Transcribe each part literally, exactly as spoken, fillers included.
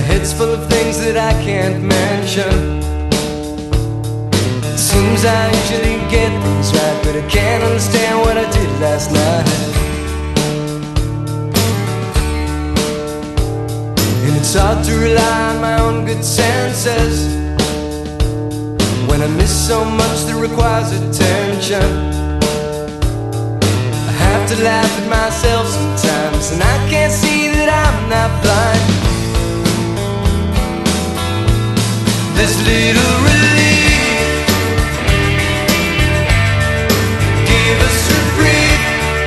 head's full of things that I can't mention. It seems I usually get things right, but I can't understand what I did last night. And it's hard to rely on my own good senses when I miss so much that requires attention. I have to laugh at myself sometimes, and I can't see that I'm not blind. This little relief, give us reprieve.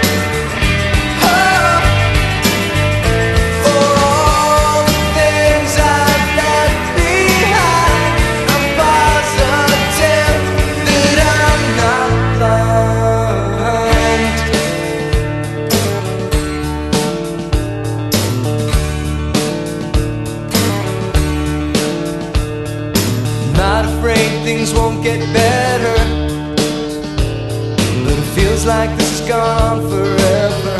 Oh, for all the things I've left behind, I'm positive that I'm not blind. Not afraid things won't get better, but it feels like this has gone on forever.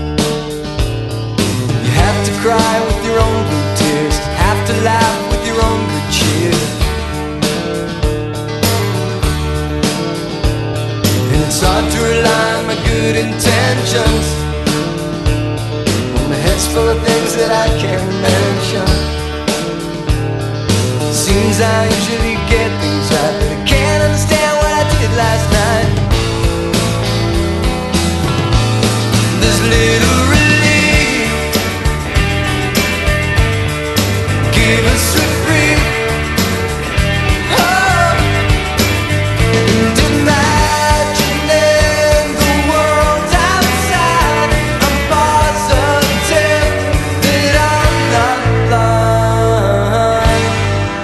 You have to cry with your own blue tears, have to laugh with your own good cheer. And it's hard to rely on my good intentions when my head's full of things that I can't mention. Seems I usually get things right, but I can't understand what I did last night. This little relief, give us reprieve. Oh, and imagining the world outside, I'm positive that I'm not blind.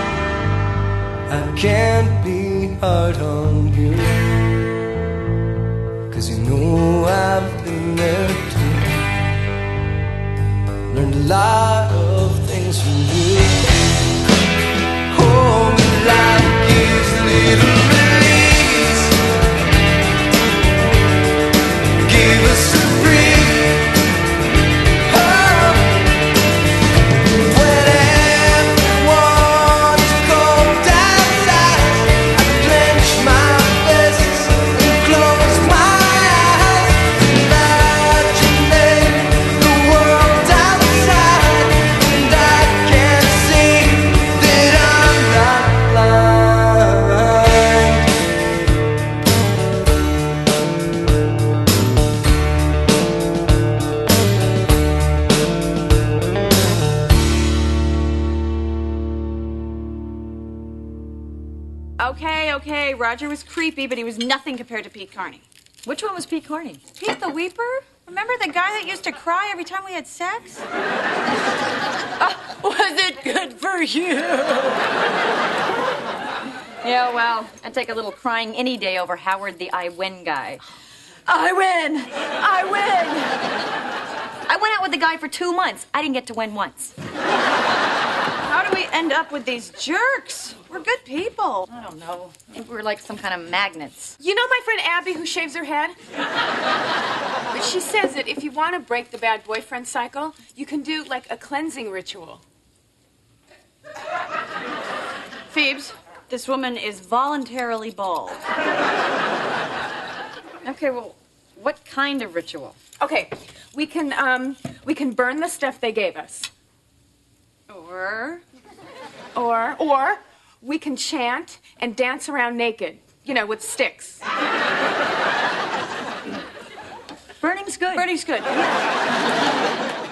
I can't be hard on you, 'cause you know I've been there too. Learned a lot of things from you. Oh, but life gives little release. Give us a breathe. Oh, when everyone's cold outside, I clench my fists and close my eyes, imagining the world outside, and I can see that I'm not blind. Okay, okay, Roger was creepy, but he was nothing compared to Pete Carney. Which one was Pete Carney? Pete the Weeper? Remember the guy that used to cry every time we had sex? Oh, was it good for you? Yeah, well, I'd take a little crying any day over Howard the I win guy. I win! I win! I went out with the guy for two months. I didn't get to win once. How do we end up with these jerks? We're good people. I don't know. Maybe we're like some kind of magnets. You know my friend Abby who shaves her head? But she says that if you want to break the bad boyfriend cycle, you can do like a cleansing ritual. Phoebes, this woman is voluntarily bald. Okay, well, what kind of ritual? Okay, we can um we can burn the stuff they gave us. Or Or or we can chant and dance around naked, you know, with sticks. Burning's good. Bernie's good.